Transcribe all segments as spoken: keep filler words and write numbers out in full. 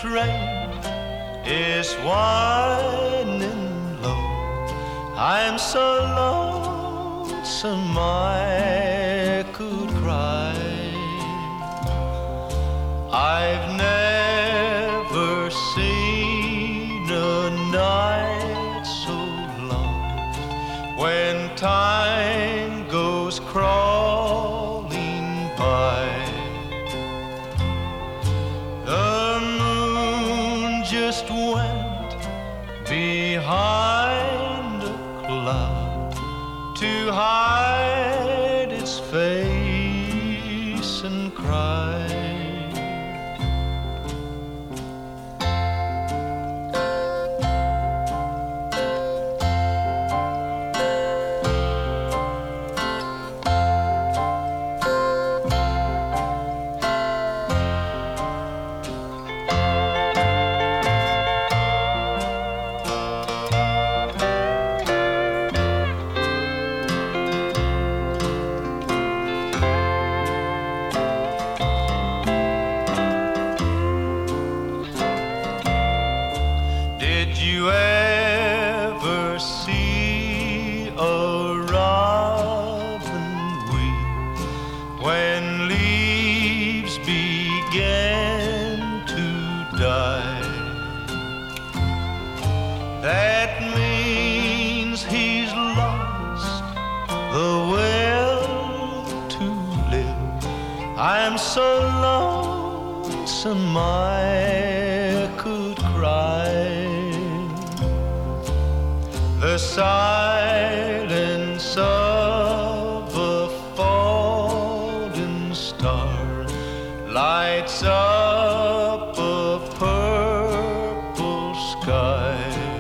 train is winding low. I'm so lonesome I could cry. I've never seen a night so long when time goes crawling by. The moon just went behind a cloud to hide its face and cry. Did you ever see a robin weep when leaves began to die? That means he's lost the will to live. I'm so lonesome I could cry. The silence of a falling star lights up a purple sky.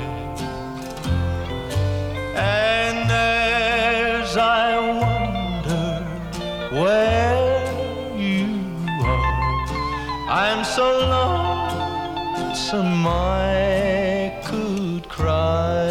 And as I wonder where you are, I'm so lonesome I could cry.